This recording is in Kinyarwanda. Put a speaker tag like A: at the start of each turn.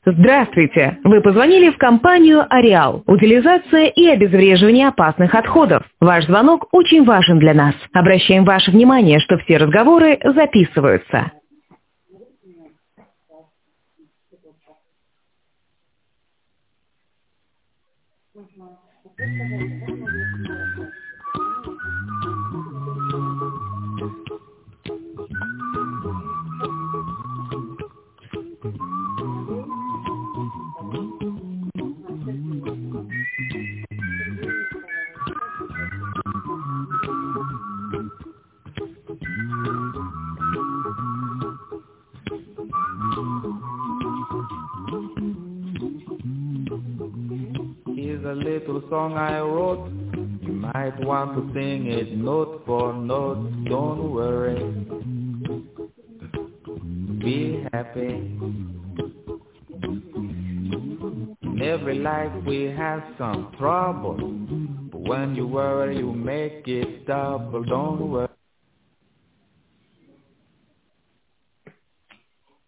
A: Здравствуйте! Вы позвонили в компанию «Ареал». Утилизация и обезвреживание опасных отходов. Ваш звонок очень важен для нас. Обращаем ваше внимание, что все разговоры записываются.
B: Here's a little song I wrote. You might want to sing it note for note. Don't worry. Be happy. In every life we have some trouble. But when you worry, you make it double. Don't worry.